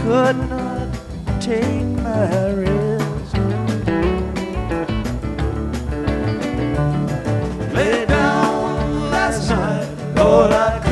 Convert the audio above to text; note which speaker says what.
Speaker 1: could not take my rest. Lay down last night, Lord, I